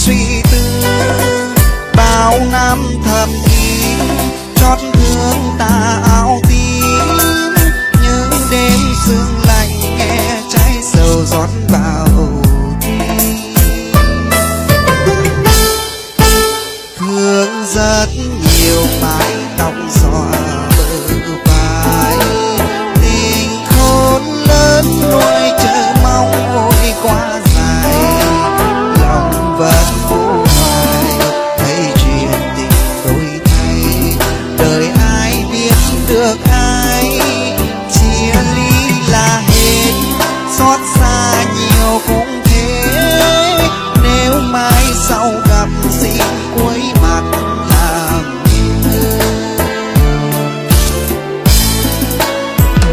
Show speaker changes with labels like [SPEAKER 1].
[SPEAKER 1] suy tư bao năm thầm kín chót thương ta áo tím, những đêm sương lạnh nghe trái sầu rót vào tim. Thương rất nhiều mái tóc xõa bờ vai, tình khôn lớn nuôi chờ mong vội quá dài, lòng vẫn vô hoài thấy chuyện tình đổi thay. Đời ai biết được ai, chia ly là hết, xót xa nhiều cũng thế. Nếu mai sau